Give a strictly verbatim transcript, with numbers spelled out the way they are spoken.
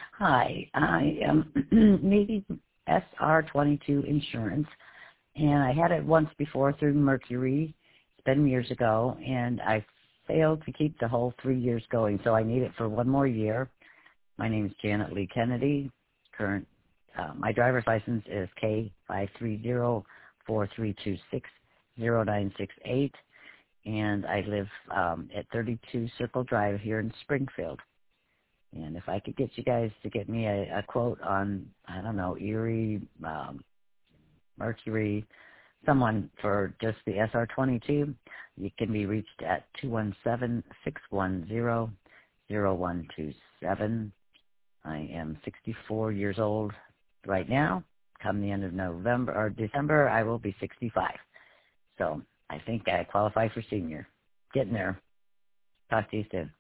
Hi, I am needing S R twenty-two insurance, and I had it once before through Mercury. It's been years ago, and I failed to keep the whole three years going, so I need it for one more year. My name is Janet Lee Kennedy. Current, uh, my driver's license is K five three zero four three two six zero nine six eight, and I live um, at thirty-two Circle Drive here in Springfield. And if I could get you guys to get me a, a quote on, I don't know, Erie, um, Mercury, someone for just the S R twenty-two, you can be reached at two one seven, six one zero, zero one two seven. I am sixty-four years old right now. Come the end of November or December, I will be sixty-five. So I think I qualify for senior. Getting there. Talk to you soon.